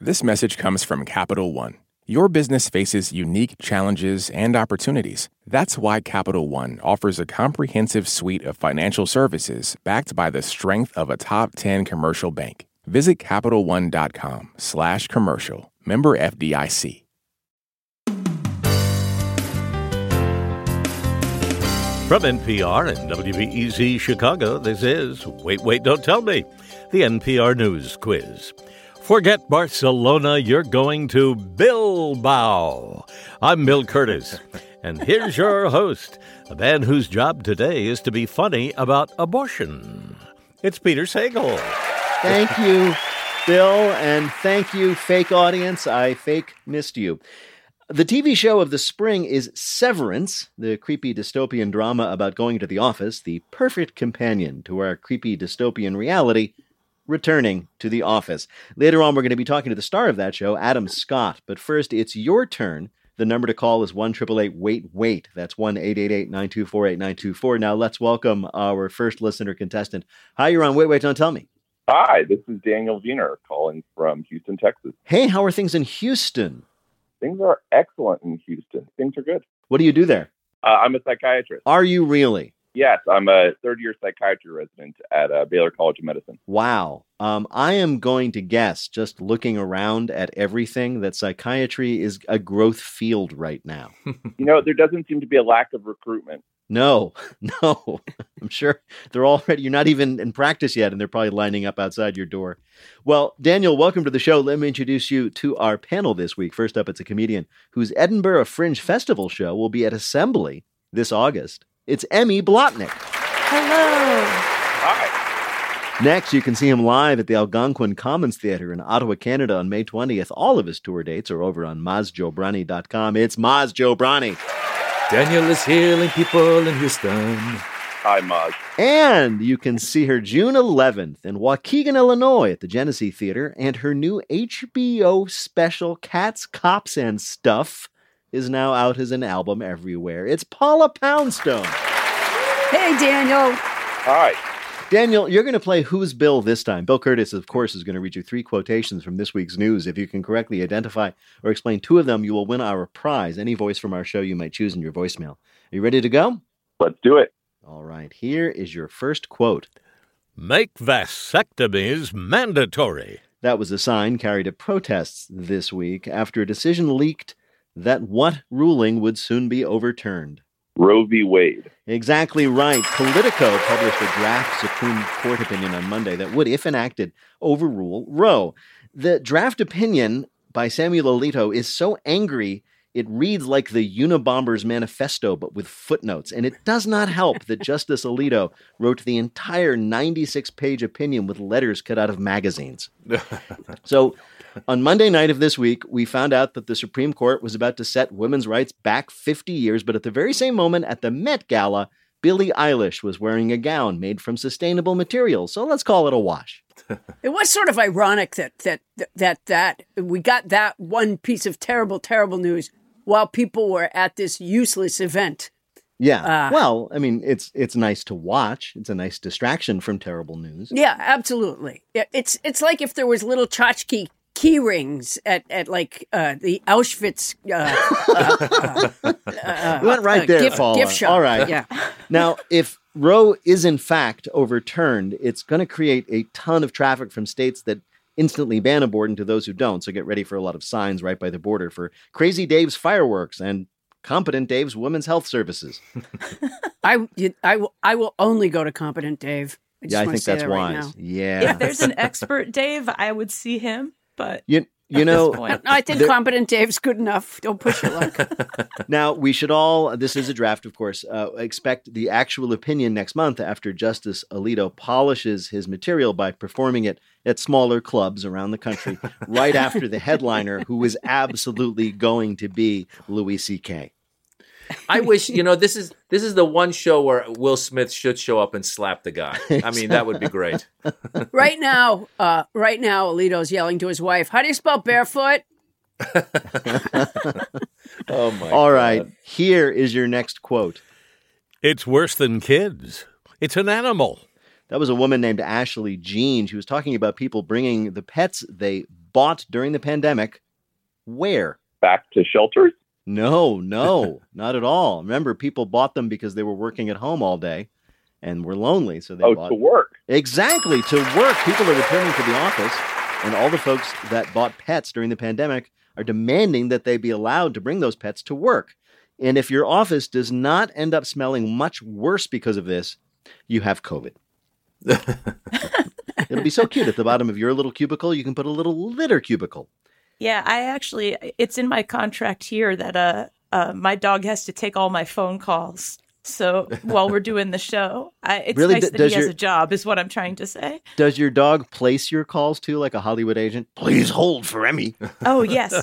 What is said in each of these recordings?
This message comes from Capital One. Your business faces unique challenges and opportunities. That's why Capital One offers a comprehensive suite of financial services backed by the strength of a top 10 commercial bank. Visit CapitalOne.com/commercial. Member FDIC. From NPR and WBEZ Chicago, this is Wait, Wait, Don't Tell Me, the NPR News Quiz. Forget Barcelona, you're going to Bilbao. I'm Bill Curtis, and here's your host, a man whose job today is to be funny about abortion. It's Peter Sagal. Thank you, Bill, and thank you, fake audience. I fake missed you. The TV show of the spring is Severance, the creepy dystopian drama about going to the office, the perfect companion to our creepy dystopian reality, returning to the office. Later on, we're going to be talking to the star of that show, Adam Scott. But first, it's your turn. The number to call is 1-888-WAIT-WAIT. That's 1-888-924-8924. Now let's welcome our first listener contestant. Hi, you're on Wait, Wait, Don't Tell Me. Hi, this is Daniel Wiener calling from Houston, Texas. Hey, how are things in Houston? Things are excellent in Houston. Things are good. What do you do there? I'm a psychiatrist. Are you really? Yes, I'm a third-year psychiatry resident at Baylor College of Medicine. Wow. I am going to guess, just looking around at everything, that psychiatry is a growth field right now. There doesn't seem to be a lack of recruitment. No. I'm sure you're not even in practice yet, and they're probably lining up outside your door. Well, Daniel, welcome to the show. Let me introduce you to our panel this week. First up, it's a comedian whose Edinburgh Fringe Festival show will be at Assembly this August. It's Emmy Blotnick. Hello. Hi. Next, you can see him live at the Algonquin Commons Theatre in Ottawa, Canada on May 20th. All of his tour dates are over on MazJobrani.com. It's Maz Jobrani. Daniel is healing people in Houston. Hi, Maz. And you can see her June 11th in Waukegan, Illinois at the Genesee Theatre. And her new HBO special, Cats, Cops, and Stuff, is now out as an album everywhere. It's Paula Poundstone. Hey, Daniel. Hi. Daniel, you're going to play Who's Bill this time. Bill Curtis, of course, is going to read you 3 quotations from this week's news. If you can correctly identify or explain 2 of them, you will win our prize, any voice from our show you might choose in your voicemail. Are you ready to go? Let's do it. All right, here is your first quote. Make vasectomies mandatory. That was a sign carried at protests this week after a decision leaked that what ruling would soon be overturned? Roe v. Wade. Exactly right. Politico published a draft Supreme Court opinion on Monday that would, if enacted, overrule Roe. The draft opinion by Samuel Alito is so angry it reads like the Unabomber's manifesto, but with footnotes. And it does not help that Justice Alito wrote the entire 96-page opinion with letters cut out of magazines. So on Monday night of this week, we found out that the Supreme Court was about to set women's rights back 50 years. But at the very same moment, at the Met Gala, Billie Eilish was wearing a gown made from sustainable materials. So let's call it a wash. It was sort of ironic that we got that one piece of terrible, terrible news while people were at this useless event. Yeah. Well, I mean, it's nice to watch. It's a nice distraction from terrible news. Yeah, absolutely. It's like if there was little tchotchke key rings at like the Auschwitz you went right there, Paula. Gift shop. All right. Yeah. Now, if Roe is in fact overturned, it's going to create a ton of traffic from states that instantly ban abortion to those who don't. So get ready for a lot of signs right by the border for Crazy Dave's fireworks and Competent Dave's women's health services. I will only go to Competent Dave. I think that's wise. Right, yeah. If there's an expert Dave, I would see him. But you know, I think Competent Dave's good enough. Don't push your luck. Now, we should all, this is a draft, of course, expect the actual opinion next month after Justice Alito polishes his material by performing it at smaller clubs around the country, right after the headliner, who is absolutely going to be Louis C.K. I wish, this is the one show where Will Smith should show up and slap the guy. I mean, that would be great. Right now, Alito's yelling to his wife, "How do you spell barefoot?" Oh my! All God. right, here is your next quote. It's worse than kids. It's an animal. That was a woman named Ashley Jean. She was talking about people bringing the pets they bought during the pandemic, where? Back to shelters? No, not at all. Remember, people bought them because they were working at home all day and were lonely, so they bought. To work. Exactly, to work. People are returning to the office, and all the folks that bought pets during the pandemic are demanding that they be allowed to bring those pets to work. And if your office does not end up smelling much worse because of this, you have COVID. It'll be so cute. At the bottom of your little cubicle, you can put a little litter cubicle. Yeah, it's in my contract here that my dog has to take all my phone calls. So while we're doing the show, it's Really? nice that he has a job, is what I'm trying to say. Does your dog place your calls too, like a Hollywood agent? Please hold for Emmy. Oh, yes.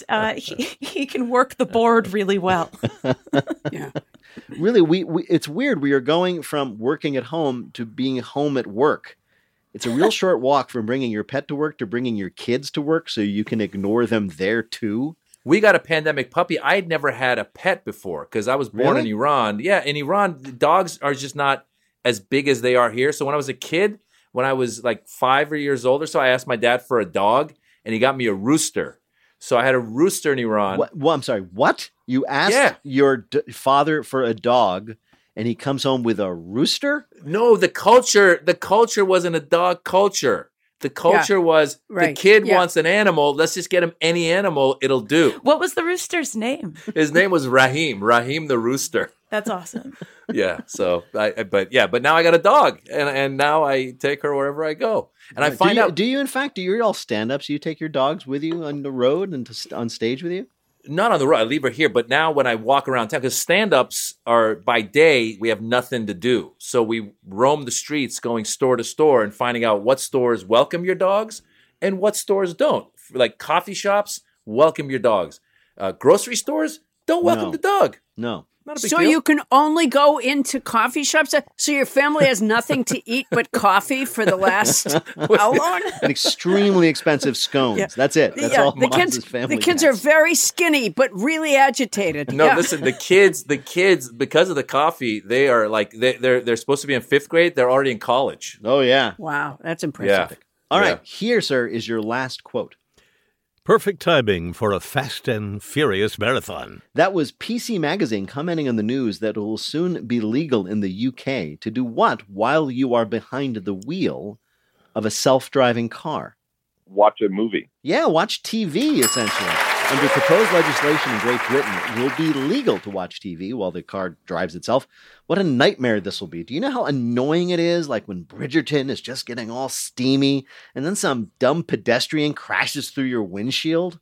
He can work the board really well. Yeah. Really, we it's weird. We are going from working at home to being home at work. It's a real short walk from bringing your pet to work to bringing your kids to work so you can ignore them there too. We got a pandemic puppy. I had never had a pet before because I was born in Iran. Yeah, in Iran, dogs are just not as big as they are here. So when I was a kid, when I was like 5 years old or so, I asked my dad for a dog, and he got me a rooster. So I had a rooster in Iran. Well, I'm sorry. What? You asked your father for a dog, and he comes home with a rooster? No, the culture wasn't a dog culture. The culture was the kid wants an animal. Let's just get him any animal. It'll do. What was the rooster's name? His name was Rahim the rooster. That's awesome. Yeah. So, but now I got a dog, and now I take her wherever I go, and I find out. Do you all stand-ups? You take your dogs with you on the road and on stage with you? Not on the road. I leave her here. But now when I walk around town, because stand-ups are by day, we have nothing to do. So we roam the streets going store to store and finding out what stores welcome your dogs and what stores don't. Like coffee shops, welcome your dogs. Grocery stores, don't welcome the dog. No. Not a big So deal. you can only go into coffee shops? So your family has nothing to eat but coffee for the last how long? And extremely expensive scones. Yeah. That's it. That's all Maz's family The kids has. are very skinny but really agitated. No, listen, the kids, because of the coffee, they are like they're supposed to be in 5th grade. They're already in college. Oh yeah. Wow, that's impressive. Yeah. All right, here, sir, is your last quote. Perfect timing for a fast and furious marathon. That was PC Magazine commenting on the news that it will soon be legal in the UK to do what while you are behind the wheel of a self-driving car? Watch a movie. Yeah, watch TV, essentially. Under proposed legislation in Great Britain, it will be legal to watch TV while the car drives itself. What a nightmare this will be. Do you know how annoying it is? Like when Bridgerton is just getting all steamy and then some dumb pedestrian crashes through your windshield?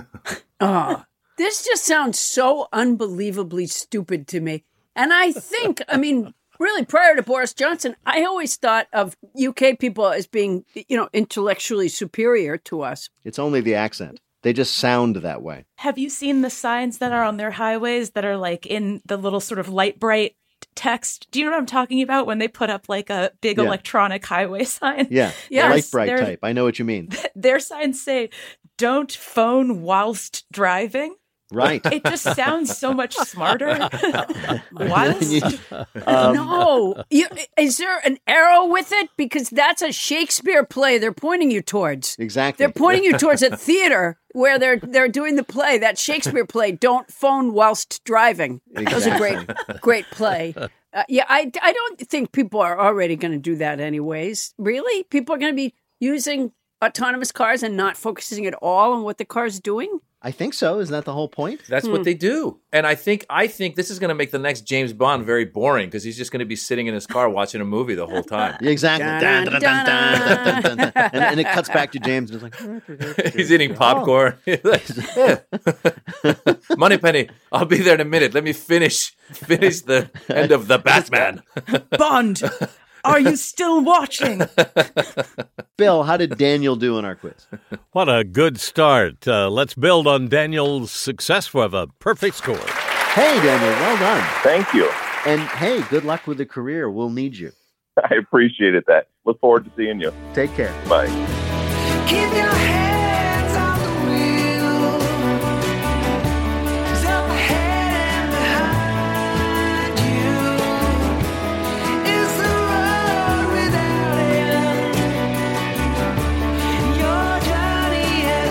This just sounds so unbelievably stupid to me. And I think, really, prior to Boris Johnson, I always thought of UK people as being, intellectually superior to us. It's only the accent. They just sound that way. Have you seen the signs that are on their highways that are like in the little sort of light bright text? Do you know what I'm talking about when they put up like a big electronic highway sign? Yeah, Yes, light bright type. I know what you mean. Their signs say, "Don't phone whilst driving." Right. It just sounds so much smarter. Whilst? No. Is there an arrow with it? Because that's a Shakespeare play they're pointing you towards. Exactly. They're pointing you towards a theater where they're doing the play, that Shakespeare play, Don't Phone Whilst Driving. That was a great play. I don't think people are already going to do that anyways. Really? People are going to be using autonomous cars and not focusing at all on what the car's doing? I think so. Isn't that the whole point? That's what they do. And I think this is going to make the next James Bond very boring because he's just going to be sitting in his car watching a movie the whole time. Yeah, exactly. Dun, dun, dun, dun, dun, dun. And it cuts back to James. And it's like, He's eating popcorn. Moneypenny, I'll be there in a minute. Let me finish the end of The Batman. Bond, are you still watching? Bill, how did Daniel do in our quiz? What a good start. Let's build on Daniel's success for the perfect score. Hey, Daniel, well done. Thank you. And hey, good luck with the career. We'll need you. I appreciated that. Look forward to seeing you. Take care. Bye. Keep your hands on the wheel. 'Cause up ahead and behind you is the road without end. Your journey has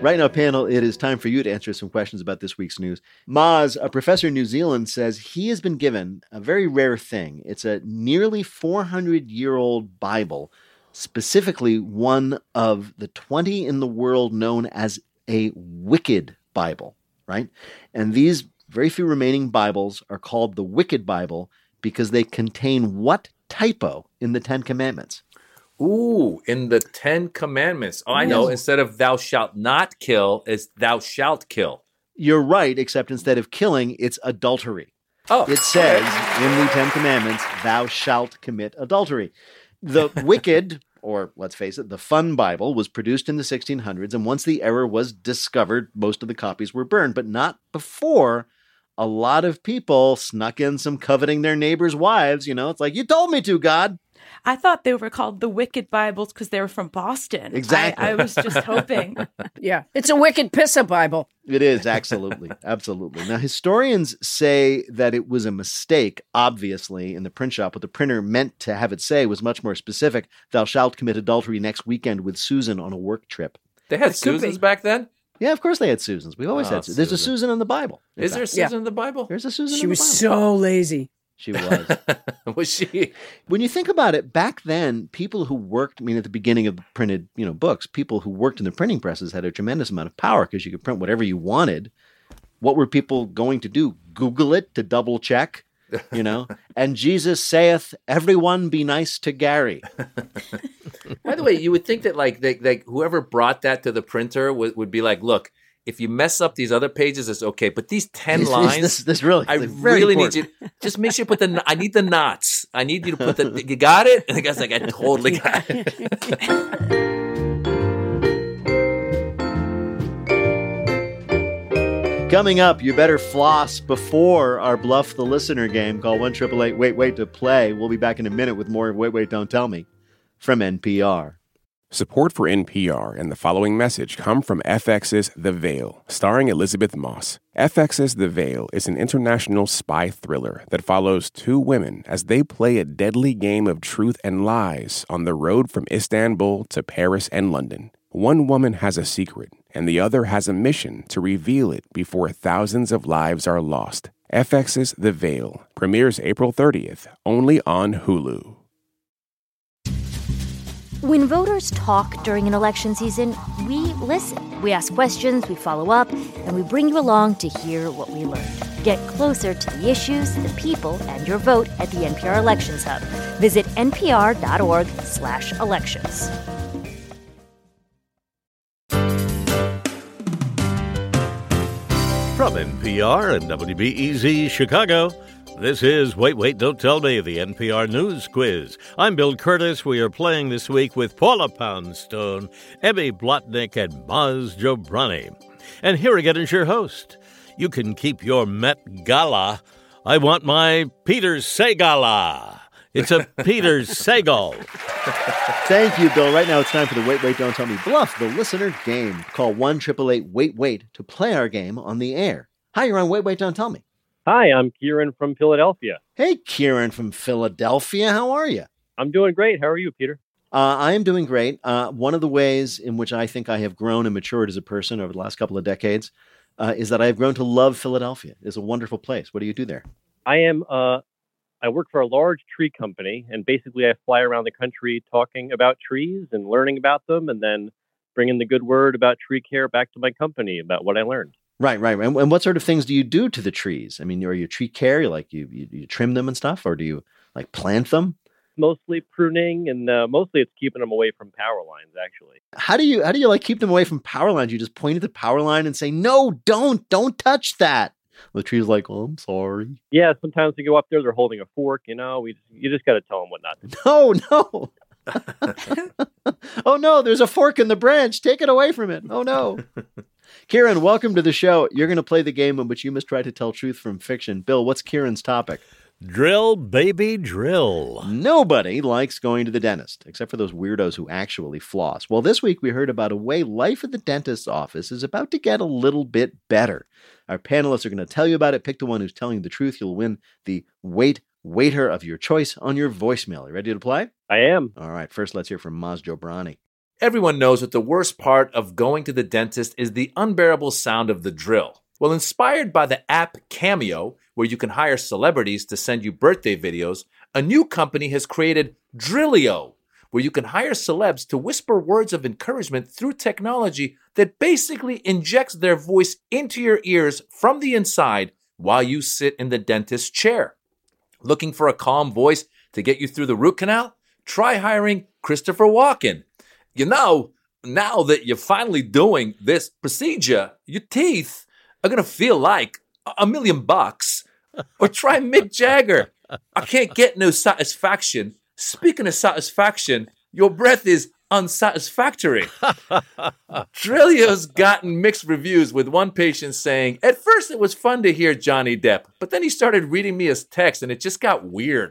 Right now, panel, it is time for you to answer some questions about this week's news. Maz, a professor in New Zealand, says he has been given a very rare thing. It's a nearly 400-year-old Bible, specifically one of the 20 in the world known as a Wicked Bible, right? And these very few remaining Bibles are called the Wicked Bible because they contain what typo in the Ten Commandments? Ooh, in the 10 Commandments. Oh, I know. Instead of thou shalt not kill, it's thou shalt kill. You're right, except instead of killing, it's adultery. Oh. It says in the Ten Commandments, thou shalt commit adultery. The Wicked, or let's face it, the Fun Bible, was produced in the 1600s, and once the error was discovered, most of the copies were burned, but not before a lot of people snuck in some coveting their neighbors' wives. You know, it's like, you told me to, God. I thought they were called the Wicked Bibles because they were from Boston. Exactly. I was just hoping. Yeah, it's a wicked pissa Bible. It is, absolutely. Absolutely. Now, historians say that it was a mistake, obviously, in the print shop. What the printer meant to have it say was much more specific. Thou shalt commit adultery next weekend with Susan on a work trip. They had Susans back then? Yeah, of course they had Susans. We've always had Susans. There's a Susan in the Bible. Is there a Susan in the Bible? There's a Susan She in the was Bible. so lazy. She was. Was she? When you think about it, back then, people who worked, at the beginning of printed, books, people who worked in the printing presses had a tremendous amount of power because you could print whatever you wanted. What were people going to do? Google it to double check, And Jesus saith, everyone be nice to Gary. By the way, you would think that like whoever brought that to the printer would be like, look, if you mess up these other pages, it's okay. But these 10 lines, this really, I really need you. Just make sure you put I need the knots. I need you to put you got it? And the guy's like, I totally got it. Coming up, you better floss before our Bluff the Listener game. Call 1-888-WAIT-WAIT to play. We'll be back in a minute with more Wait, Wait, Don't Tell Me from NPR. Support for NPR and the following message come from FX's The Veil, starring Elizabeth Moss. FX's The Veil is an international spy thriller that follows two women as they play a deadly game of truth and lies on the road from Istanbul to Paris and London. One woman has a secret, and the other has a mission to reveal it before thousands of lives are lost. FX's The Veil premieres April 30th, only on Hulu. When voters talk during an election season, we listen. We ask questions, we follow up, and we bring you along to hear what we learned. Get closer to the issues, the people, and your vote at the NPR Elections Hub. Visit npr.org/elections. From NPR and WBEZ Chicago, this is Wait, Wait, Don't Tell Me, the NPR News Quiz. I'm Bill Curtis. We are playing this week with Paula Poundstone, Emmy Blotnick, and Maz Jobrani. And here again is your host. You can keep your Met Gala. I want my Peter Segala. It's a Peter Segal. Thank you, Bill. Right now it's time for the Wait, Wait, Don't Tell Me Bluff the Listener game. Call 1-888-WAIT-WAIT to play our game on the air. Hi, you're on Wait, Wait, Don't Tell Me. Hi, I'm Kieran from Philadelphia. Hey, Kieran from Philadelphia. How are you? I'm doing great. How are you, Peter? I am doing great. One of the ways in which I think I have grown and matured as a person over the last couple of decades is that I have grown to love Philadelphia. It's a wonderful place. What do you do there? I work for a large tree company, and basically I fly around the country talking about trees and learning about them, and then bringing the good word about tree care back to my company about what I learned. Right. And what sort of things do you do to the trees? I mean, are you tree care? You trim them and stuff, or do you plant them? Mostly pruning, and mostly it's keeping them away from power lines, actually. How do you keep them away from power lines? You just point at the power line and say, no, don't touch that. The tree's like, oh, I'm sorry. Yeah, sometimes we go up there, they're holding a fork, you just got to tell them what not to do. No. Oh, no, there's a fork in the branch. Take it away from it. Oh, no. Kieran, welcome to the show. You're going to play the game in which you must try to tell truth from fiction. Bill, what's Kieran's topic? Drill, baby, drill. Nobody likes going to the dentist, except for those weirdos who actually floss. Well, this week we heard about a way life at the dentist's office is about to get a little bit better. Our panelists are going to tell you about it. Pick the one who's telling the truth. You'll win the waiter of your choice on your voicemail. You ready to play? I am. All right. First, let's hear from Maz Jobrani. Everyone knows that the worst part of going to the dentist is the unbearable sound of the drill. Well, inspired by the app Cameo, where you can hire celebrities to send you birthday videos, a new company has created Drillio, where you can hire celebs to whisper words of encouragement through technology that basically injects their voice into your ears from the inside while you sit in the dentist's chair. Looking for a calm voice to get you through the root canal? Try hiring Christopher Walken. You know, now that you're finally doing this procedure, your teeth are going to feel like $1 million. Or try Mick Jagger. I can't get no satisfaction. Speaking of satisfaction, your breath is unsatisfactory. Drillio's gotten mixed reviews, with one patient saying, "At first it was fun to hear Johnny Depp, but then he started reading me his text and it just got weird."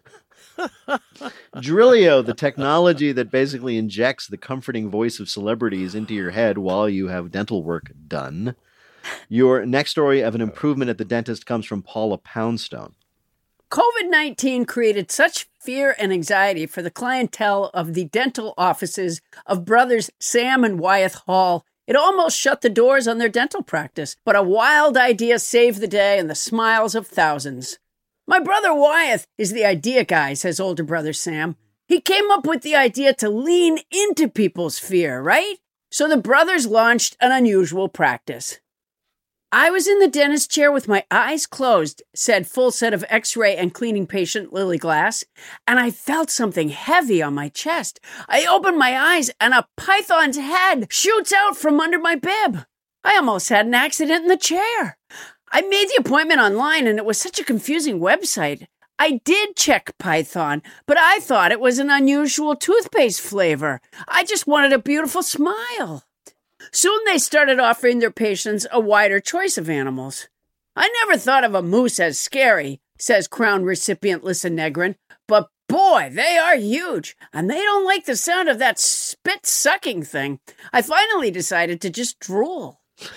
Drillio, the technology that basically injects the comforting voice of celebrities into your head while you have dental work done. Your next story of an improvement at the dentist comes from Paula Poundstone. COVID-19 created such fear and anxiety for the clientele of the dental offices of brothers Sam and Wyeth Hall. It almost shut the doors on their dental practice, but a wild idea saved the day and the smiles of thousands. "My brother Wyeth is the idea guy," says older brother Sam. "He came up with the idea to lean into people's fear, right? So the brothers launched an unusual practice. I was in the dentist chair with my eyes closed," said full set of x-ray and cleaning patient Lily Glass, "and I felt something heavy on my chest. I opened my eyes and a python's head shoots out from under my bib. I almost had an accident in the chair. I made the appointment online and it was such a confusing website. I did check Python, but I thought it was an unusual toothpaste flavor. I just wanted a beautiful smile." Soon they started offering their patients a wider choice of animals. "I never thought of a moose as scary," says crown recipient Lissa Negrin, "but boy, they are huge, and they don't like the sound of that spit-sucking thing. I finally decided to just drool."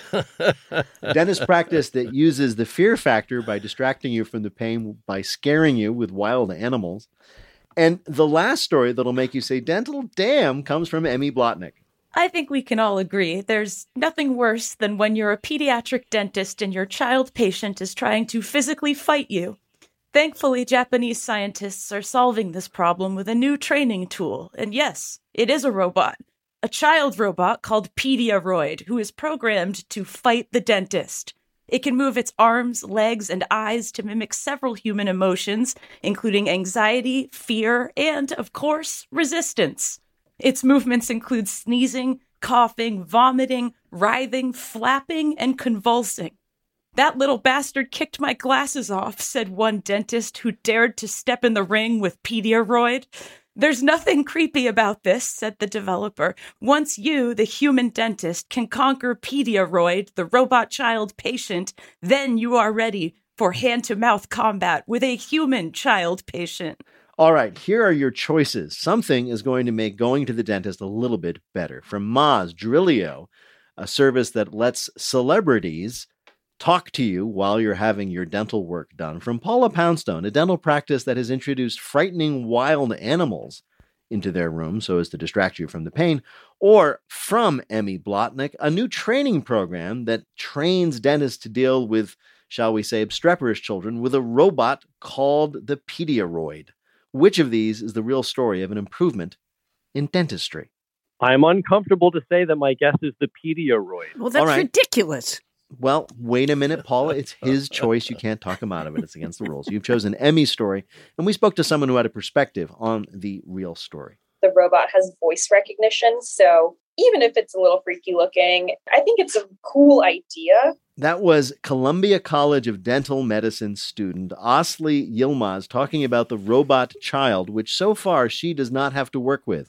Dentist practice that uses the fear factor by distracting you from the pain by scaring you with wild animals. And the last story that'll make you say dental damn comes from Emmy Blotnick. I think we can all agree there's nothing worse than when you're a pediatric dentist and your child patient is trying to physically fight you. Thankfully, Japanese scientists are solving this problem with a new training tool. And yes, it is a robot. A child robot called Pediaroid, who is programmed to fight the dentist. It can move its arms, legs, and eyes to mimic several human emotions, including anxiety, fear, and, of course, resistance. Its movements include sneezing, coughing, vomiting, writhing, flapping, and convulsing. "That little bastard kicked my glasses off," said one dentist who dared to step in the ring with Pediaroid. "There's nothing creepy about this," said the developer. "Once you, the human dentist, can conquer Pediaroid, the robot child patient, then you are ready for hand-to-mouth combat with a human child patient." All right, here are your choices. Something is going to make going to the dentist a little bit better. From Moz, Drillio, a service that lets celebrities talk to you while you're having your dental work done. From Paula Poundstone, a dental practice that has introduced frightening wild animals into their room so as to distract you from the pain. Or from Emmy Blotnick, a new training program that trains dentists to deal with, shall we say, obstreperous children with a robot called the Pediaroid. Which of these is the real story of an improvement in dentistry? I'm uncomfortable to say that my guess is the Pediaroid. Well, that's ridiculous. Well, wait a minute, Paula. It's his choice. You can't talk him out of it. It's against the rules. You've chosen Emmy's story, and we spoke to someone who had a perspective on the real story. The robot has voice recognition, so even if it's a little freaky looking, I think it's a cool idea. That was Columbia College of Dental Medicine student Asli Yilmaz talking about the robot child, which so far she does not have to work with.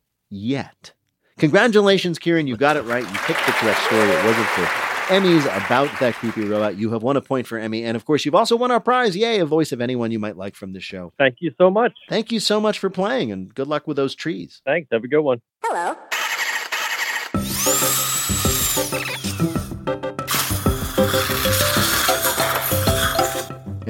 Yet. Congratulations, Kieran. You got it right. You picked the correct story. It wasn't for Emmy's about that creepy robot. You have won a point for Emmy. And of course, you've also won our prize. Yay, a voice of anyone you might like from the show. Thank you so much. Thank you so much for playing, and good luck with those trees. Thanks. Have a good one. Hello.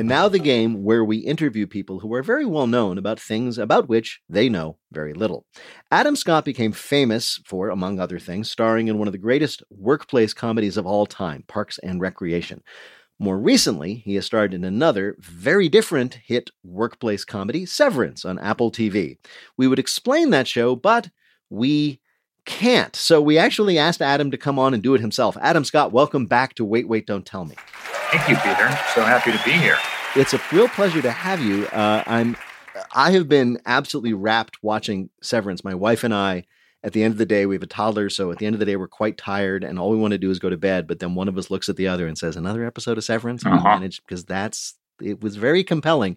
And now the game where we interview people who are very well known about things about which they know very little. Adam Scott became famous for, among other things, starring in one of the greatest workplace comedies of all time, Parks and Recreation. More recently, he has starred in another, very different hit workplace comedy, Severance, on Apple TV. We would explain that show, but we can't. So we actually asked Adam to come on and do it himself. Adam Scott, welcome back to Wait, Wait, Don't Tell Me. Thank you, Peter. So happy to be here. It's a real pleasure to have you. I have been absolutely rapt watching Severance. My wife and I, at the end of the day, we have a toddler, so at the end of the day, we're quite tired, and all we want to do is go to bed. But then one of us looks at the other and says, "Another episode of Severance?" We managed, because it was very compelling.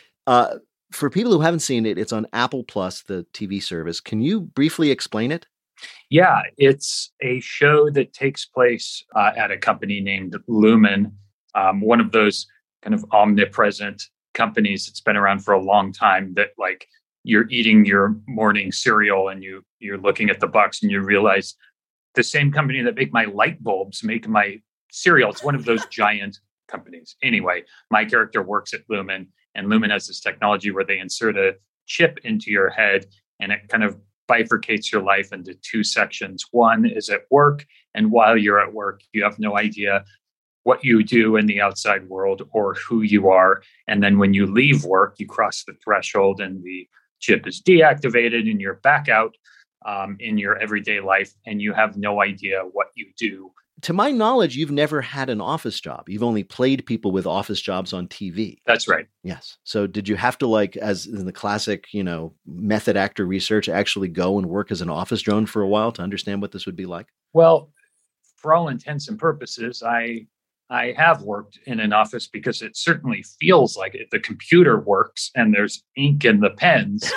For people who haven't seen it, it's on Apple Plus, the TV service. Can you briefly explain it? Yeah, it's a show that takes place at a company named Lumen, one of those kind of omnipresent companies that's been around for a long time, that like you're eating your morning cereal and you're looking at the box and you realize the same company that make my light bulbs make my cereal. It's one of those giant companies. Anyway, my character works at Lumen, and Lumen has this technology where they insert a chip into your head, and it kind of bifurcates your life into two sections. One is at work, and while you're at work, you have no idea what you do in the outside world or who you are. And then when you leave work, you cross the threshold and the chip is deactivated and you're back out in your everyday life, and you have no idea what you do. To my knowledge, you've never had an office job. You've only played people with office jobs on TV. That's right. Yes. So did you have to, like, as in the classic, method actor research, actually go and work as an office drone for a while to understand what this would be like? Well, for all intents and purposes, I have worked in an office, because it certainly feels like it. The computer works and there's ink in the pens.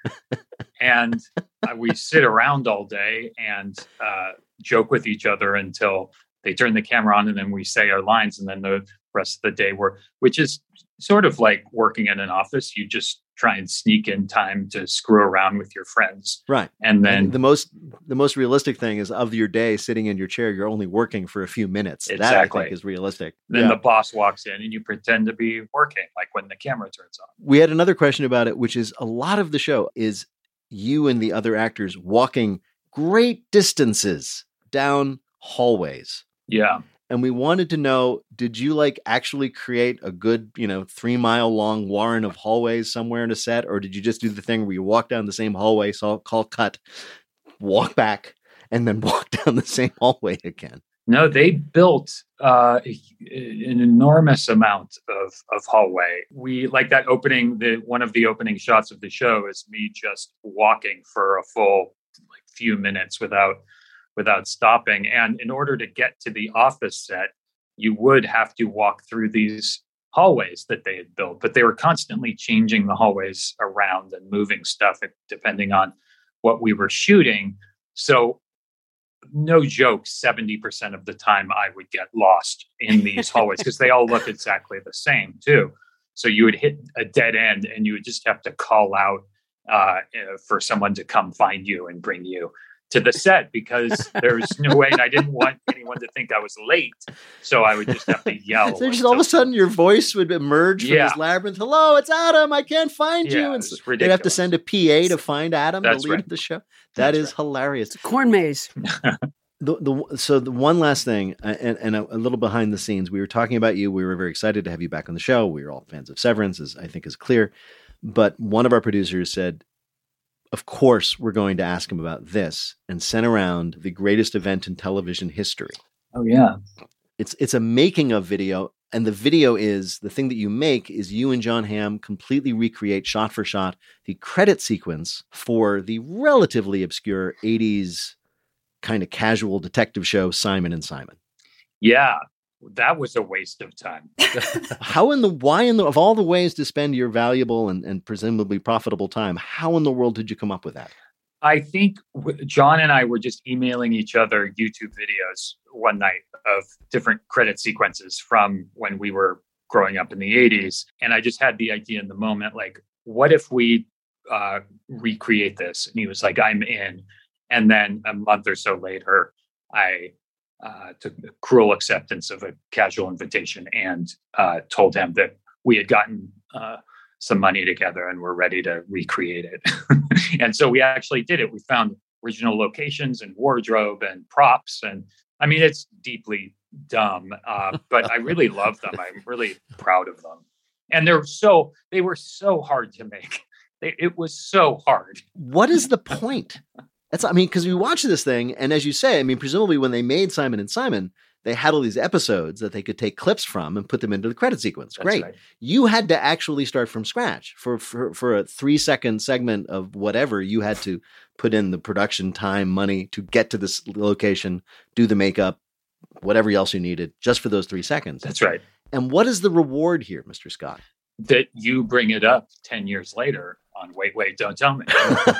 And we sit around all day and joke with each other until they turn the camera on, and then we say our lines, and then the rest of the day which is sort of like working in an office. You just try and sneak in time to screw around with your friends. Right. And then the most realistic thing is, of your day sitting in your chair, you're only working for a few minutes. Exactly. That, I think, is realistic. Then the boss walks in and you pretend to be working, like when the camera turns on. We had another question about it, which is, a lot of the show is you and the other actors walking great distances down hallways. Yeah. And we wanted to know, did you actually create a good, 3-mile long warren of hallways somewhere in a set? Or did you just do the thing where you walk down the same hallway, call cut, walk back, and then walk down the same hallway again? No, they built an enormous amount of hallway. We like that opening. One of the opening shots of the show is me just walking for a full few minutes without stopping. And in order to get to the office set, you would have to walk through these hallways that they had built, but they were constantly changing the hallways around and moving stuff depending on what we were shooting. So no joke, 70% of the time I would get lost in these hallways, because they all look exactly the same too. So you would hit a dead end and you would just have to call out for someone to come find you and bring you to the set, because there was no way, and I didn't want anyone to think I was late. So I would just have to yell. So just all of a sudden your voice would emerge from this labyrinth. Hello, it's Adam. I can't find you. And they'd have to send a PA to find Adam, the lead of the show. That is hilarious. It's a corn maze. So the one last thing, and a little behind the scenes, we were talking about you. We were very excited to have you back on the show. We were all fans of Severance, as I think is clear. But one of our producers said, of course, we're going to ask him about this, and sent around the greatest event in television history. Oh, yeah. It's a making of video. And the video is, the thing that you make is you and John Hamm completely recreate shot for shot the credit sequence for the relatively obscure 80s kind of casual detective show, Simon and Simon. Yeah, that was a waste of time. Why of all the ways to spend your valuable and presumably profitable time, how in the world did you come up with that? I think John and I were just emailing each other YouTube videos one night of different credit sequences from when we were growing up in the 80s. And I just had the idea in the moment, like, what if we recreate this? And he was like, I'm in. And then a month or so later, I took the cruel acceptance of a casual invitation and told him that we had gotten some money together and we're ready to recreate it. And so we actually did it. We found original locations and wardrobe and props. And I mean, it's deeply dumb, but I really love them. I'm really proud of them. And they were so hard to make. It was so hard. What is the point? Because we watch this thing, and as you say, presumably when they made Simon and Simon, they had all these episodes that they could take clips from and put them into the credit sequence. That's Great. right. You had to actually start from scratch for a 3-second segment of whatever. You had to put in the production time, money to get to this location, do the makeup, whatever else you needed, just for those 3 seconds. That's right. And what is the reward here, Mr. Scott? That you bring it up 10 years later on Wait, Wait, Don't Tell Me.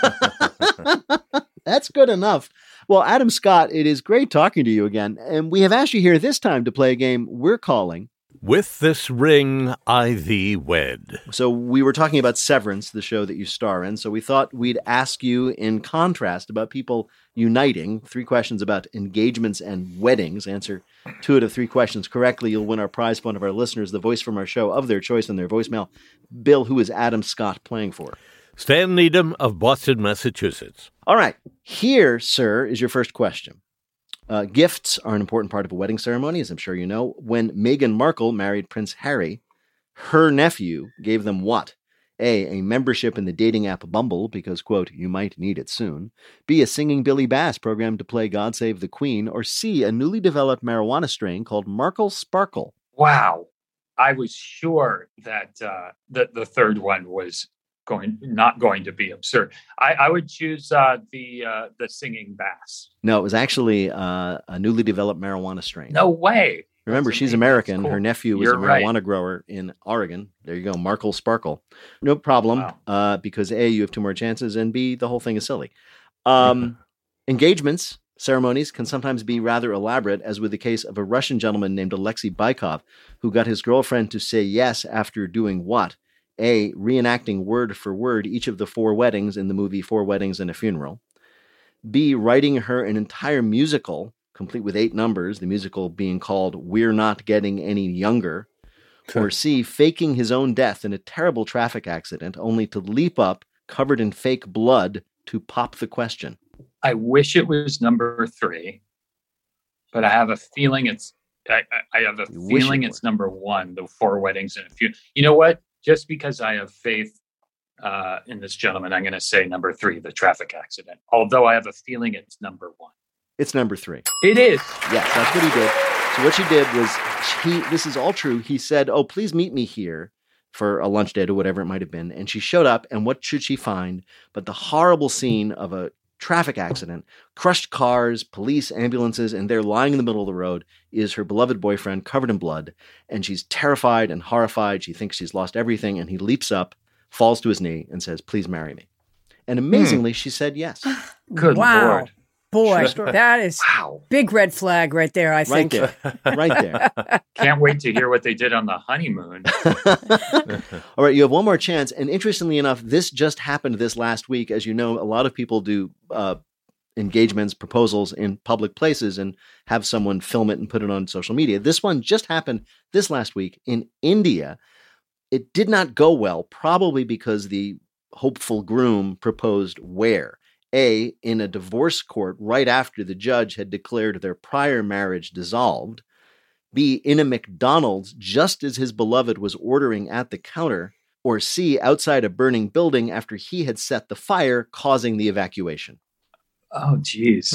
That's good enough. Well, Adam Scott, it is great talking to you again. And we have asked you here this time to play a game we're calling With This Ring I Thee Wed. So we were talking about Severance, the show that you star in. So we thought we'd ask you in contrast about people uniting. 3 questions about engagements and weddings. Answer 2 out of 3 questions correctly. You'll win our prize for one of our listeners, the voice from our show of their choice in their voicemail. Bill, who is Adam Scott playing for? Stan Needham of Boston, Massachusetts. All right. Here, sir, is your first question. Gifts are an important part of a wedding ceremony, as I'm sure you know. When Meghan Markle married Prince Harry, her nephew gave them what? A membership in the dating app Bumble, because, quote, you might need it soon. B, a singing Billy Bass program to play God Save the Queen. Or C, a newly developed marijuana strain called Markle Sparkle. Wow. I was sure that the third one was not going to be absurd. I would choose the singing bass. No, it was actually a newly developed marijuana strain. No way. Remember, she's American. Cool. Her nephew was You're a marijuana grower in Oregon. There you go, Markle Sparkle. No problem, because A, you have 2 more chances, and B, the whole thing is silly. Engagements, ceremonies can sometimes be rather elaborate, as with the case of a Russian gentleman named Alexei Baikov, who got his girlfriend to say yes after doing what? A, reenacting word for word each of the 4 weddings in the movie 4 Weddings and a Funeral. B, writing her an entire musical, complete with 8 numbers, the musical being called We're Not Getting Any Younger. Or C, faking his own death in a terrible traffic accident, only to leap up, covered in fake blood, to pop the question. I wish it was number 3, but I have a feeling it's number 1, the 4 Weddings and a Funeral. You know what? Just because I have faith in this gentleman, I'm going to say number 3, the traffic accident. Although I have a feeling it's number 1. It's number 3. It is. Yes, that's what he did. So what she did was, this is all true. He said, oh, please meet me here for a lunch date or whatever it might have been. And she showed up, and what should she find but the horrible scene of a traffic accident, crushed cars, police, ambulances, and there lying in the middle of the road is her beloved boyfriend covered in blood. And she's terrified and horrified. She thinks she's lost everything. And he leaps up, falls to his knee, and says, please marry me. And amazingly, she said yes. Good Lord. Boy, that is big red flag right there, I think. Right there. Can't wait to hear what they did on the honeymoon. All right, you have one more chance. And interestingly enough, this just happened this last week. As you know, a lot of people do engagements, proposals in public places and have someone film it and put it on social media. This one just happened this last week in India. It did not go well, probably because the hopeful groom proposed where? A, in a divorce court right after the judge had declared their prior marriage dissolved. B, in a McDonald's just as his beloved was ordering at the counter. Or C, outside a burning building after he had set the fire, causing the evacuation. Oh, geez.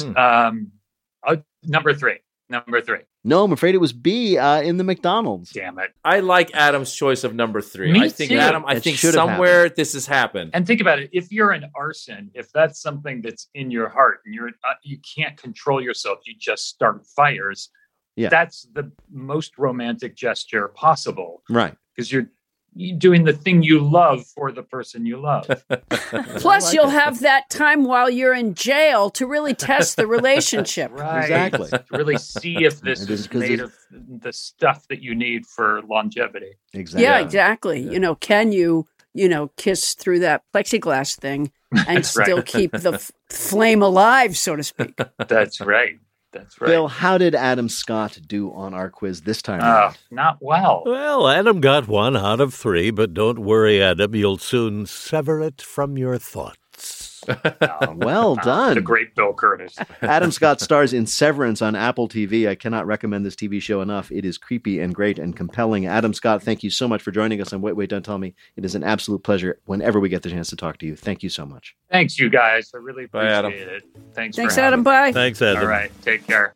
Number 3. No, I'm afraid it was B, in the McDonald's. Damn it. I like Adam's choice of number 3. Me I think too. Adam, I think somewhere this has happened. And think about it. If you're an arson, if that's something that's in your heart and you can't control yourself, you just start fires. Yeah. That's the most romantic gesture possible. Right. Because you're doing the thing you love for the person you love. Plus, you'll have that time while you're in jail to really test the relationship. Right. Exactly. To really see if this is made of the stuff that you need for longevity. Exactly. Yeah, exactly. Yeah. Can you, kiss through that plexiglass thing and still keep the flame alive, so to speak? That's right. That's right. Bill, how did Adam Scott do on our quiz this time around? Not well. Well, Adam got 1 out of 3, but don't worry, Adam. You'll soon sever it from your thoughts. Well done. The great Bill Curtis. Adam Scott stars in Severance on Apple TV. I cannot recommend this TV show enough. It is creepy and great and compelling. Adam Scott, thank you so much for joining us on Wait, Don't Tell Me. It is an absolute pleasure whenever we get the chance to talk to you. Thank you so much. Thanks, you guys. I really Bye, Adam. appreciate it. Thanks, Thanks, for having Adam. me. Bye. Thanks, Adam. All right. Take care.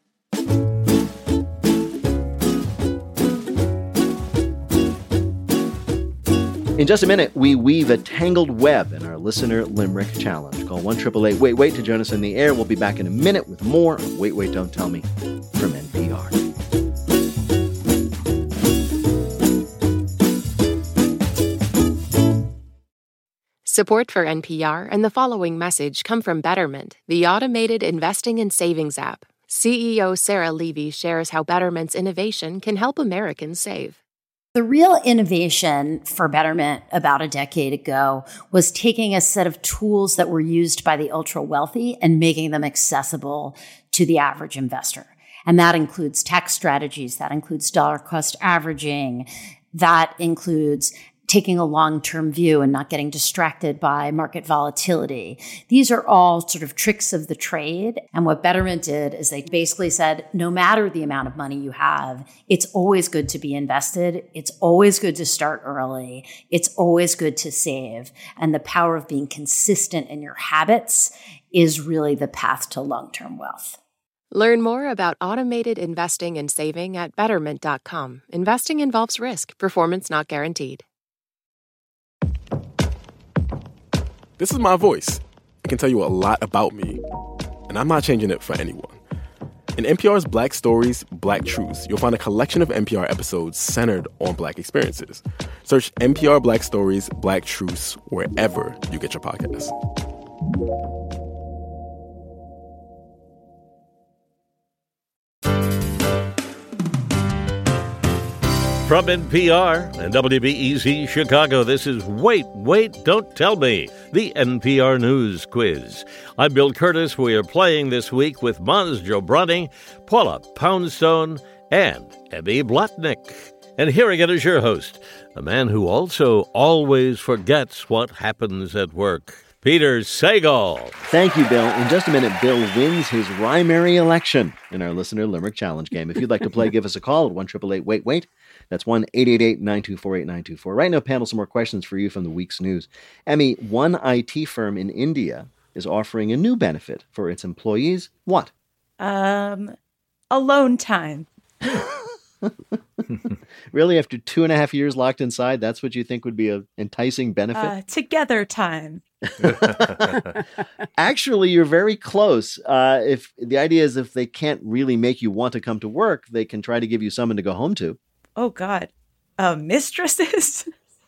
In just a minute, we weave a tangled web in our listener limerick challenge. Call 1-888-WAIT-WAIT to join us on the air. We'll be back in a minute with more of Wait, Don't Tell Me from NPR. Support for NPR and the following message come from Betterment, the automated investing and savings app. CEO Sarah Levy shares how Betterment's innovation can help Americans save. The real innovation for Betterment about a decade ago was taking a set of tools that were used by the ultra wealthy and making them accessible to the average investor. And that includes tax strategies, that includes dollar cost averaging, that includes taking a long-term view and not getting distracted by market volatility. These are all sort of tricks of the trade. And what Betterment did is they basically said, no matter the amount of money you have, it's always good to be invested. It's always good to start early. It's always good to save. And the power of being consistent in your habits is really the path to long-term wealth. Learn more about automated investing and saving at Betterment.com. Investing involves risk. Performance not guaranteed. This is my voice. It can tell you a lot about me, and I'm not changing it for anyone. In NPR's Black Stories, Black Truths, you'll find a collection of NPR episodes centered on Black experiences. Search NPR Black Stories, Black Truths wherever you get your podcasts. From NPR and WBEZ Chicago, this is Wait, Don't Tell Me, the NPR News Quiz. I'm Bill Curtis. We are playing this week with Maz Jobrani, Paula Poundstone, and Emmy Blotnick. And here again is your host, a man who also always forgets what happens at work, Peter Sagal. Thank you, Bill. In just a minute, Bill wins his primary election in our Listener Limerick Challenge game. If you'd like to play, give us a call at 1-888-WAIT-WAIT. That's 1-888-924-8924. Right now, panel, some more questions for you from the week's news. Emmy, one IT firm in India is offering a new benefit for its employees. What? Alone time. Really? After 2.5 years locked inside, that's what you think would be an enticing benefit? Together time. Actually, you're very close. If the idea is if they can't really make you want to come to work, they can try to give you someone to go home to. Oh, God. Mistresses?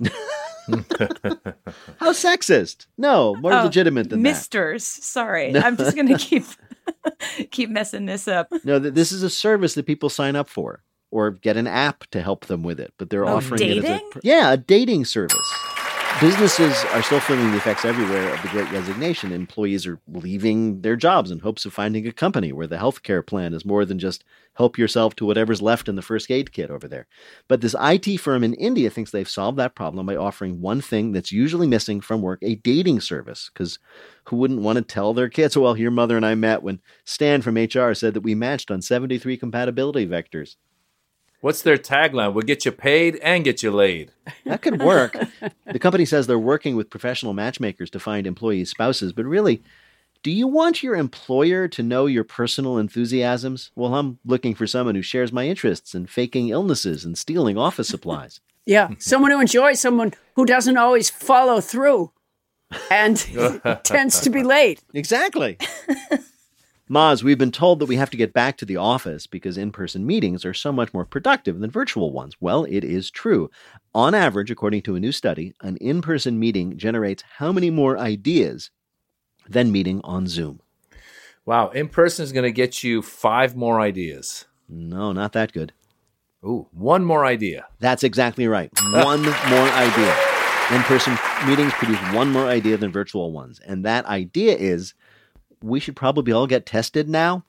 How sexist. No, more legitimate than Misters. Sorry. I'm just going to keep messing this up. No, this is a service that people sign up for or get an app to help them with it. But they're offering dating? it as a dating service. Businesses are still feeling the effects everywhere of the Great Resignation. Employees are leaving their jobs in hopes of finding a company where the healthcare plan is more than just help yourself to whatever's left in the first aid kit over there. But this IT firm in India thinks they've solved that problem by offering one thing that's usually missing from work, a dating service. Because who wouldn't want to tell their kids, well, your mother and I met when Stan from HR said that we matched on 73 compatibility vectors. What's their tagline? We'll get you paid and get you laid. That could work. The company says they're working with professional matchmakers to find employees' spouses, but really, do you want your employer to know your personal enthusiasms? Well, I'm looking for someone who shares my interests in faking illnesses and stealing office supplies. Yeah, someone who enjoys, someone who doesn't always follow through and tends to be late. Exactly. Maz, we've been told that we have to get back to the office because in-person meetings are so much more productive than virtual ones. Well, it is true. On average, according to a new study, an in-person meeting generates how many more ideas than meeting on Zoom? Wow, in-person is going to get you 5 more ideas. No, not that good. Ooh, 1 more idea. That's exactly right. 1 more idea. In-person meetings produce 1 more idea than virtual ones. And that idea is, we should probably all get tested now.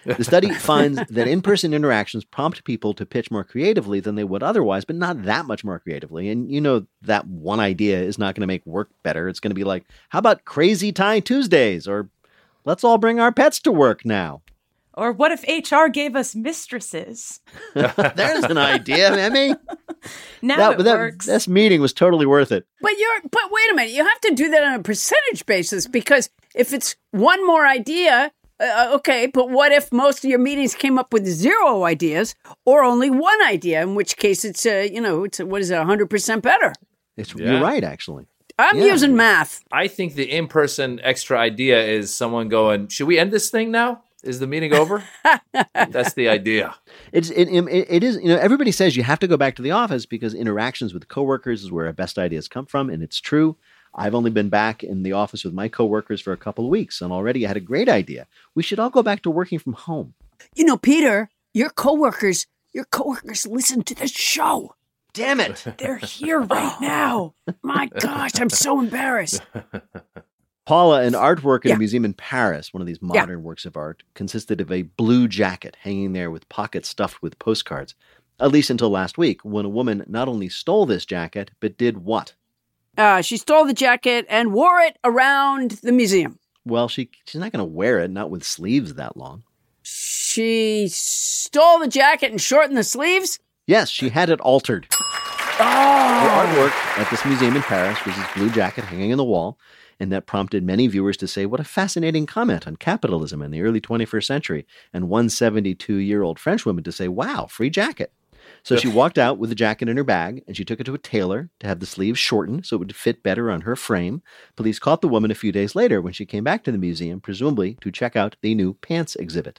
The study finds that in-person interactions prompt people to pitch more creatively than they would otherwise, but not that much more creatively. And you know that one idea is not going to make work better. It's going to be like, how about Crazy Tie Tuesdays? Or let's all bring our pets to work now. Or what if HR gave us mistresses? There's an idea, Emmy. Now it works. This meeting was totally worth it. But wait a minute, you have to do that on a percentage basis, because if it's one more idea, okay, but what if most of your meetings came up with 0 ideas or only one idea, in which case it's, what is it, 100% better? You're right, actually. I'm using math. I think the in-person extra idea is someone going, should we end this thing now? Is the meeting over? That's the idea. It is, everybody says you have to go back to the office because interactions with coworkers is where our best ideas come from. And it's true. I've only been back in the office with my coworkers for a couple of weeks, and already I had a great idea. We should all go back to working from home. Peter, your coworkers listen to this show. Damn it. They're here right now. My gosh, I'm so embarrassed. Paula, an artwork in a museum in Paris, one of these modern works of art, consisted of a blue jacket hanging there with pockets stuffed with postcards, at least until last week, when a woman not only stole this jacket, but did what? She stole the jacket and wore it around the museum. Well, she's not going to wear it, not with sleeves that long. She stole the jacket and shortened the sleeves? Yes, she had it altered. The artwork at this museum in Paris was this blue jacket hanging on the wall, and that prompted many viewers to say, what a fascinating comment on capitalism in the early 21st century, and one 72-year-old French woman to say, wow, free jacket. So she walked out with the jacket in her bag, and she took it to a tailor to have the sleeves shortened so it would fit better on her frame. Police caught the woman a few days later when she came back to the museum, presumably to check out the new pants exhibit.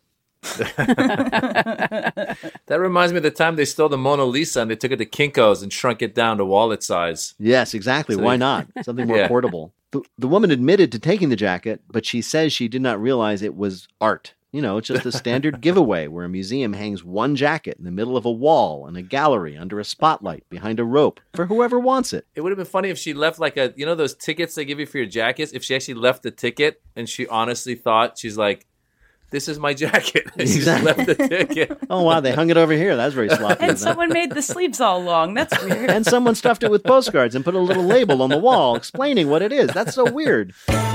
That reminds me of the time they stole the Mona Lisa and they took it to Kinko's and shrunk it down to wallet size. Yes, exactly. Why not? Something more portable. The woman admitted to taking the jacket, but she says she did not realize it was art. It's just a standard giveaway where a museum hangs one jacket in the middle of a wall in a gallery under a spotlight behind a rope for whoever wants it. It would have been funny if she left like those tickets they give you for your jackets? If she actually left the ticket and she honestly thought, she's like, this is my jacket. And she just left the ticket. Oh, wow. They hung it over here. That's very sloppy. And someone made the sleeves all long. That's weird. And someone stuffed it with postcards and put a little label on the wall explaining what it is. That's so weird.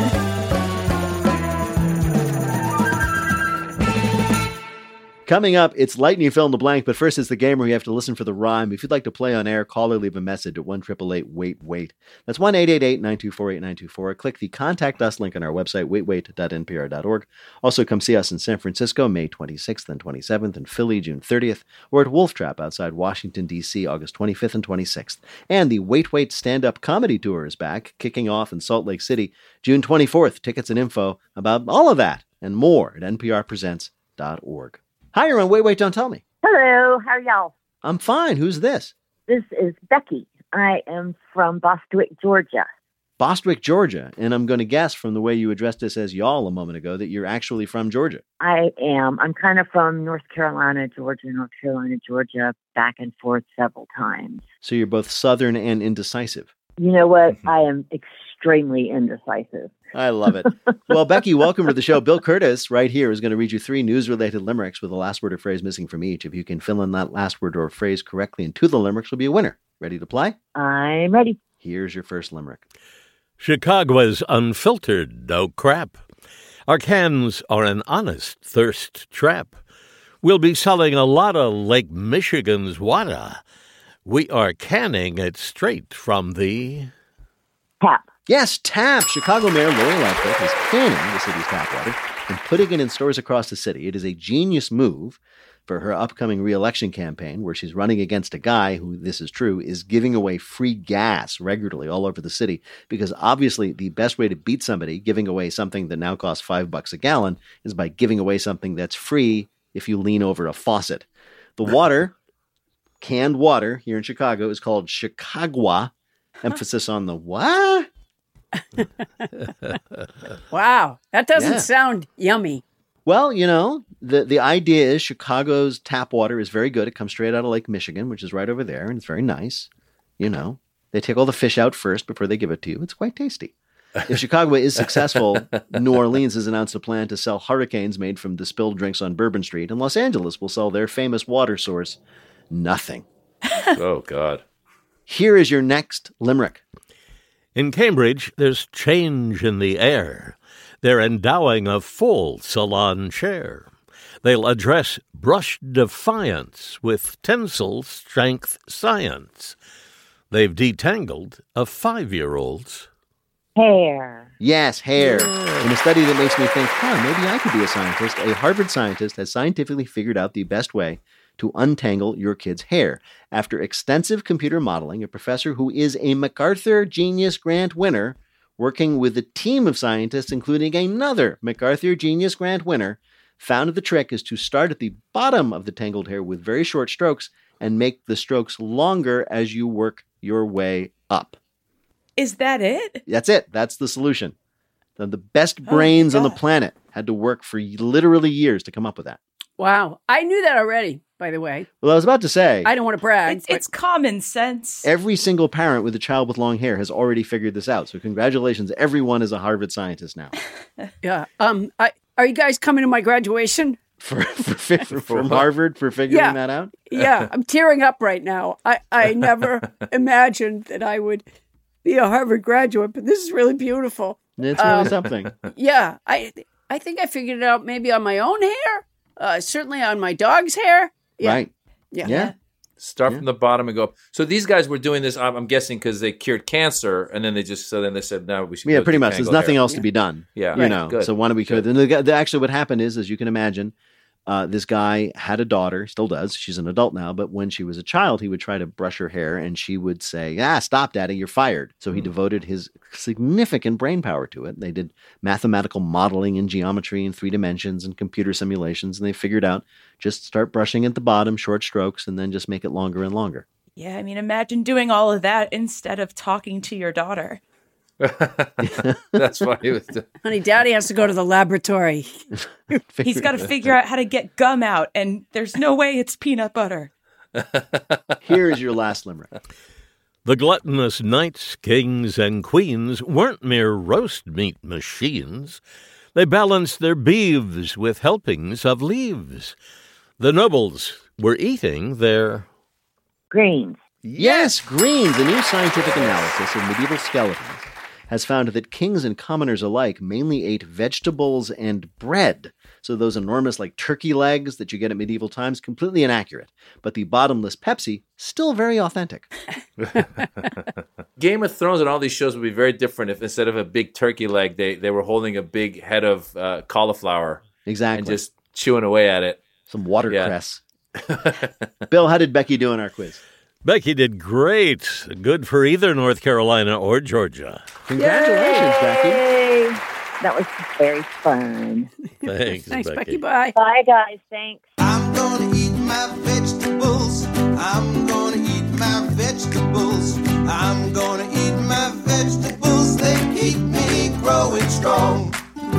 Coming up, it's Lightning Fill in the Blank, but first it's the game where you have to listen for the rhyme. If you'd like to play on air, call or leave a message at 1-888-WAIT-WAIT. That's 1-888-924-8924. Click the Contact Us link on our website, waitwait.npr.org. Also, come see us in San Francisco, May 26th and 27th, and Philly, June 30th, or at Wolf Trap outside Washington, D.C., August 25th and 26th. And the Wait Wait stand-up comedy tour is back, kicking off in Salt Lake City, June 24th. Tickets and info about all of that and more at nprpresents.org. Hi, you're on Wait, Wait, Don't Tell Me. Hello, how are y'all? I'm fine. Who's this? This is Becky. I am from Bostwick, Georgia. Bostwick, Georgia. And I'm going to guess from the way you addressed us as y'all a moment ago that you're actually from Georgia. I am. I'm kind of from North Carolina, Georgia, back and forth several times. So you're both Southern and indecisive. You know what? I am extremely indecisive. I love it. Well, Becky, welcome to the show. Bill Curtis, right here, is going to read you 3 news-related limericks with a last word or phrase missing from each. If you can fill in that last word or phrase correctly into the limericks, you'll be a winner. Ready to play? I'm ready. Here's your first limerick. Chicago's unfiltered, no crap. Our cans are an honest thirst trap. We'll be selling a lot of Lake Michigan's water. We are canning it straight from the... tap. Yes, tap. Chicago Mayor Lori Lightfoot is canning the city's tap water and putting it in stores across the city. It is a genius move for her upcoming re-election campaign, where she's running against a guy who, this is true, is giving away free gas regularly all over the city, because obviously the best way to beat somebody giving away something that now costs $5 a gallon is by giving away something that's free if you lean over a faucet. The water, canned water here in Chicago, is called Chicagua. Emphasis on the what? Wow, that doesn't sound yummy. Well, the idea is Chicago's tap water is very good. It comes straight out of Lake Michigan, which is right over there, and it's very nice. They take all the fish out first before they give it to you. It's quite tasty. If Chicago is successful, New Orleans has announced a plan to sell hurricanes made from distilled drinks on Bourbon Street, and Los Angeles will sell their famous water source, nothing. Oh, God. Here is your next limerick. In Cambridge, there's change in the air. They're endowing a full salon chair. They'll address brush defiance with tensile strength science. They've detangled a 5-year-old's hair. Yes, hair. In a study that makes me think, maybe I could be a scientist, a Harvard scientist has scientifically figured out the best way to untangle your kid's hair. After extensive computer modeling, a professor who is a MacArthur Genius Grant winner, working with a team of scientists, including another MacArthur Genius Grant winner, found the trick is to start at the bottom of the tangled hair with very short strokes and make the strokes longer as you work your way up. Is that it? That's it. That's the solution. The best brains on the planet had to work for literally years to come up with that. Wow. I knew that already, by the way. Well, I was about to say, I don't want to brag. It's common sense. every single parent with a child with long hair has already figured this out. So congratulations. Everyone is a Harvard scientist now. Yeah. Are you guys coming to my graduation? From Harvard for figuring that out? Yeah. I'm tearing up right now. I never imagined that I would be a Harvard graduate, but this is really beautiful. It's really something. Yeah. I think I figured it out maybe on my own hair. Certainly on my dog's hair. Yeah. Right. Yeah. Start from the bottom and go up. So these guys were doing this, I'm guessing, because they cured cancer, and then they said, no, we should. Yeah, go pretty much. detangle There's nothing hair. else to be done. Yeah. You know, Good. so why don't we could? And actually what happened is, as you can imagine, this guy had a daughter, still does. She's an adult now, but when she was a child, he would try to brush her hair and she would say, stop, Daddy, you're fired. So he devoted his significant brain power to it. They did mathematical modeling in geometry in 3 dimensions and computer simulations, and they figured out just start brushing at the bottom, short strokes, and then just make it longer and longer. Yeah, I mean, imagine doing all of that instead of talking to your daughter. That's why he was. Honey, Daddy has to go to the laboratory. He's got to figure out how to get gum out, and there's no way it's peanut butter. Here is your last limerick. The gluttonous knights, kings, and queens weren't mere roast meat machines. They balanced their beeves with helpings of leaves. The nobles were eating their greens. Yes, greens. A new scientific analysis of medieval skeletons has found that kings and commoners alike mainly ate vegetables and bread. So those enormous turkey legs that you get at medieval times, completely inaccurate. But the bottomless Pepsi, still very authentic. Game of Thrones and all these shows would be very different if instead of a big turkey leg, they were holding a big head of cauliflower. Exactly. And just chewing away at it. Some watercress. Bill, how did Becky do in our quiz? Becky did great. Good for either North Carolina or Georgia. Congratulations, Becky. Yay! That was very fun. Thanks, Thanks, Becky. Becky. Bye. Bye, guys. Thanks. I'm gonna eat my vegetables. I'm gonna eat my vegetables. I'm gonna eat my vegetables. They keep me growing strong.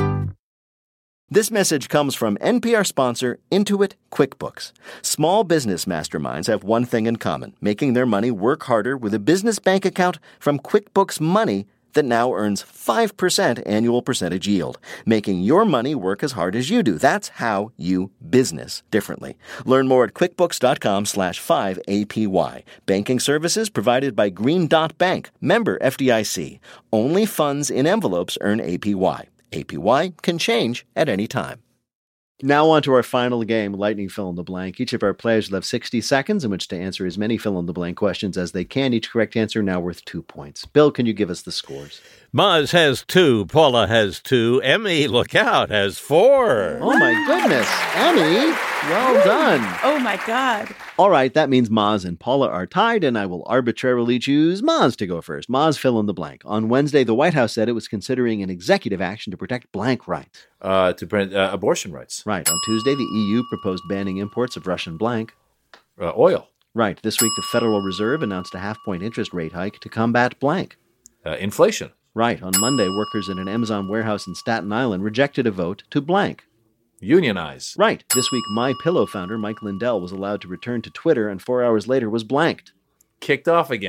This message comes from NPR sponsor Intuit QuickBooks. Small business masterminds have one thing in common, making their money work harder with a business bank account from QuickBooks Money that now earns 5% annual percentage yield, making your money work as hard as you do. That's how you business differently. Learn more at quickbooks.com/5APY. Banking services provided by Green Dot Bank, member FDIC. Only funds in envelopes earn APY. APY can change at any time. Now on to our final game, Lightning Fill in the Blank. Each of our players will have 60 seconds in which to answer as many fill-in-the-blank questions as they can. Each correct answer now worth 2 points. Bill, can you give us the scores? Maz has 2, Paula has 2, Emmy, look out, has 4. Oh my goodness, Emmy, well done. Oh my God. All right, that means Maz and Paula are tied, and I will arbitrarily choose Maz to go first. Maz, fill in the blank. On Wednesday, the White House said it was considering an executive action to protect blank rights. To prevent abortion rights. Right. On Tuesday, the EU proposed banning imports of Russian blank. Oil. Right. This week, the Federal Reserve announced a half-point interest rate hike to combat blank. Inflation. Right. On Monday, workers in an Amazon warehouse in Staten Island rejected a vote to blank. Unionize. Right. This week, MyPillow founder Mike Lindell was allowed to return to Twitter and 4 hours later was blanked. Kicked off again.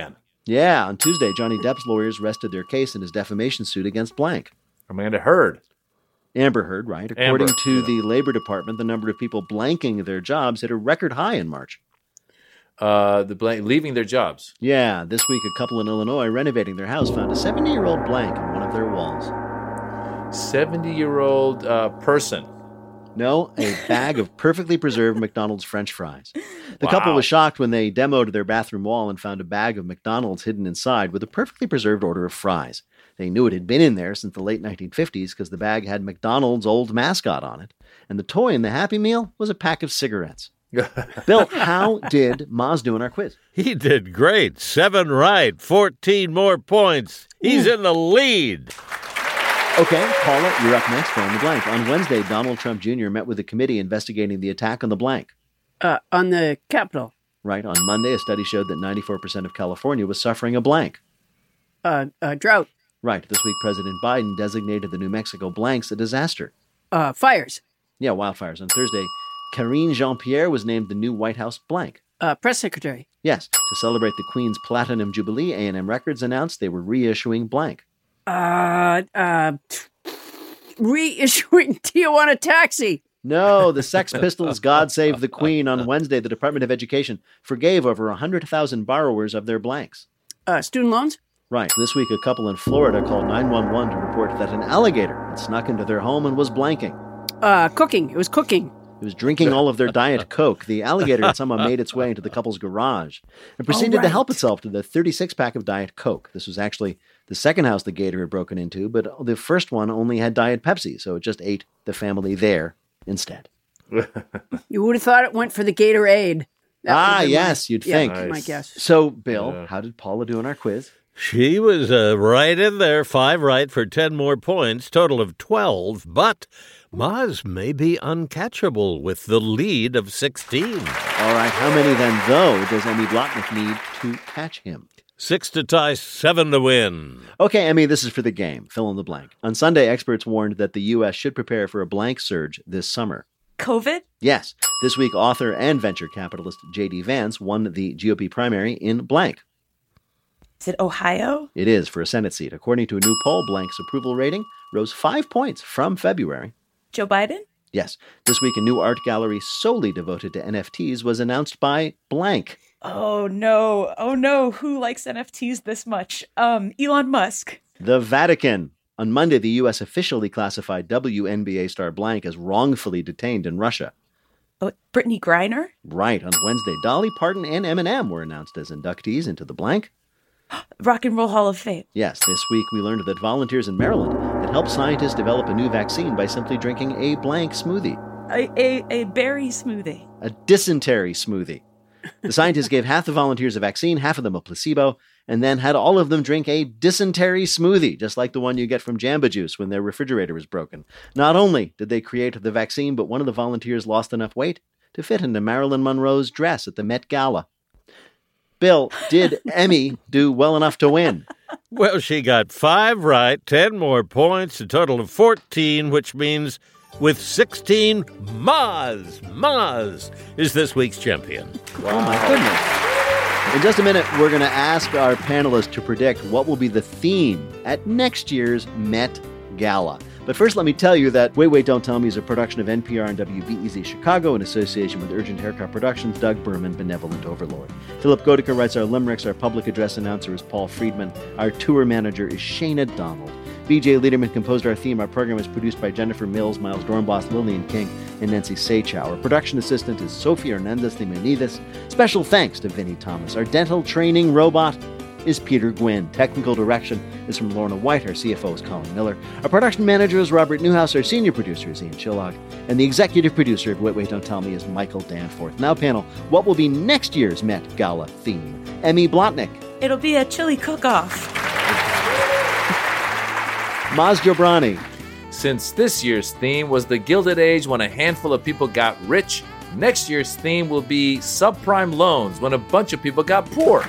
Yeah, on Tuesday, Johnny Depp's lawyers rested their case in his defamation suit against blank. Amber Heard. Amber Heard, right. According to the Labor Department, the number of people blanking their jobs hit a record high in March. Leaving their jobs. Yeah, this week a couple in Illinois renovating their house found a 70-year-old blank on one of their walls. 70-year-old person. No, a bag of perfectly preserved McDonald's French fries. The couple was shocked when they demoed their bathroom wall and found a bag of McDonald's hidden inside with a perfectly preserved order of fries. They knew it had been in there since the late 1950s because the bag had McDonald's old mascot on it, and the toy in the Happy Meal was a pack of cigarettes. Bill, how did Maz do in our quiz? He did great. 7 right, 14 more points. He's in the lead. Okay, Paula, you're up next. Fill in the blank. On Wednesday, Donald Trump Jr. met with a committee investigating the attack on the blank. On the Capitol. Right. On Monday, a study showed that 94% of California was suffering a blank. Drought. Right. This week, President Biden designated the New Mexico blanks a disaster. Fires. Yeah, wildfires. On Thursday, Karine Jean-Pierre was named the new White House blank. Press secretary. Yes. To celebrate the Queen's Platinum Jubilee, A&M Records announced they were reissuing blank. Reissuing Tijuana Taxi. No, the Sex Pistols' God Save the Queen. On Wednesday, the Department of Education forgave over 100,000 borrowers of their blanks. Student loans? Right. This week, a couple in Florida called 911 to report that an alligator had snuck into their home and was blanking. Cooking. It was cooking. It was drinking all of their Diet Coke. The alligator had somehow made its way into the couple's garage and proceeded to help itself to the 36-pack of Diet Coke. This was actually the second house the gator had broken into, but the first one only had Diet Pepsi, so it just ate the family there instead. You would have thought it went for the Gatorade. Yes, you'd think. My guess. So, Bill, how did Paula do in our quiz? She was right in there, 5 right for 10 more points, total of 12, but Maz may be uncatchable with the lead of 16. All right, how many then, though, does Emmy Blotnick need to catch him? 6 to tie, 7 to win. Okay, Emmy, this is for the game. Fill in the blank. On Sunday, experts warned that the U.S. should prepare for a blank surge this summer. COVID? Yes. This week, author and venture capitalist J.D. Vance won the GOP primary in blank. Is it Ohio? It is, for a Senate seat. According to a new poll, blank's approval rating rose 5 points from February. Joe Biden? Yes. This week, a new art gallery solely devoted to NFTs was announced by blank. Oh, no. Who likes NFTs this much? Elon Musk. The Vatican. On Monday, the U.S. officially classified WNBA star blank as wrongfully detained in Russia. Oh, Brittany Griner? Right. On Wednesday, Dolly Parton and Eminem were announced as inductees into the blank. Rock and Roll Hall of Fame. Yes, this week we learned that volunteers in Maryland had helped scientists develop a new vaccine by simply drinking a blank smoothie. A berry smoothie. A dysentery smoothie. The scientists gave half the volunteers a vaccine, half of them a placebo, and then had all of them drink a dysentery smoothie, just like the one you get from Jamba Juice when their refrigerator is broken. Not only did they create the vaccine, but one of the volunteers lost enough weight to fit into Marilyn Monroe's dress at the Met Gala. Bill, did Emmy do well enough to win? Well, she got 5 right, 10 more points, a total of 14, which means with 16, Maz is this week's champion. Wow. Oh, my goodness. In just a minute, we're going to ask our panelists to predict what will be the theme at next year's Met Gala. But first, let me tell you that Wait, Don't Tell Me is a production of NPR and WBEZ Chicago in association with Urgent Haircut Productions, Doug Berman, Benevolent Overlord. Philip Goedicke writes our limericks. Our public address announcer is Paul Friedman. Our tour manager is Shayna Donald. BJ Liederman composed our theme. Our program is produced by Jennifer Mills, Miles Dornbos, Lillian King, and Nancy Saychow. Our production assistant is Sofia Hernandez de Menidez. Special thanks to Vinnie Thomas. Our dental training robot is Peter Gwynn. Technical direction is from Lorna White. Our CFO is Colin Miller. Our production manager is Robert Newhouse. Our senior producer is Ian Chillog. And the executive producer of Wait, Don't Tell Me is Michael Danforth. Now, panel, what will be next year's Met Gala theme? Emmy Blotnick. It'll be a chili cook-off. Maz Jobrani. Since this year's theme was the Gilded Age when a handful of people got rich, next year's theme will be subprime loans when a bunch of people got poor.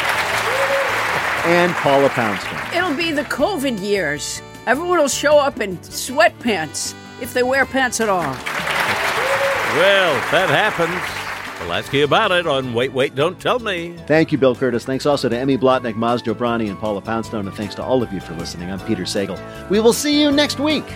And Paula Poundstone. It'll be the COVID years. Everyone will show up in sweatpants, if they wear pants at all. Well, that happens. The ask you about it on Wait, Don't Tell Me. Thank you, Bill Curtis. Thanks also to Emmy Blotnick, Maz Jobrani, and Paula Poundstone. And thanks to all of you for listening. I'm Peter Sagal. We will see you next week.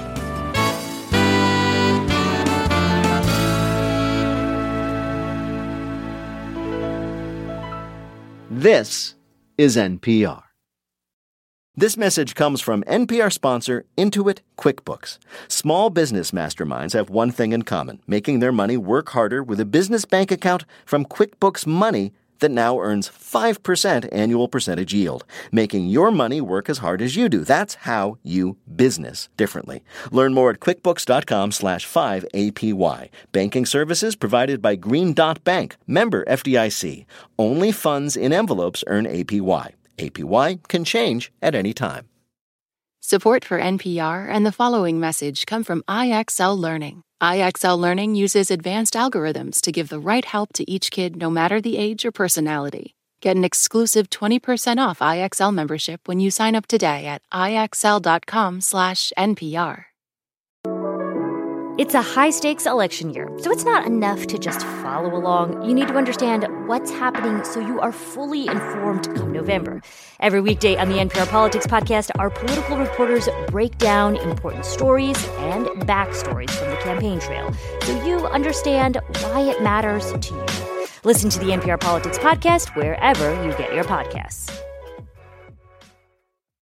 This is NPR. This message comes from NPR sponsor Intuit QuickBooks. Small business masterminds have one thing in common, making their money work harder with a business bank account from QuickBooks Money that now earns 5% annual percentage yield, making your money work as hard as you do. That's how you business differently. Learn more at quickbooks.com/5APY. Banking services provided by Green Dot Bank, member FDIC. Only funds in envelopes earn APY. APY can change at any time. Support for NPR and the following message come from IXL Learning. IXL Learning uses advanced algorithms to give the right help to each kid no matter the age or personality. Get an exclusive 20% off IXL membership when you sign up today at IXL.com/NPR. It's a high-stakes election year, so it's not enough to just follow along. You need to understand what's happening so you are fully informed come November. Every weekday on the NPR Politics Podcast, our political reporters break down important stories and backstories from the campaign trail so you understand why it matters to you. Listen to the NPR Politics Podcast wherever you get your podcasts.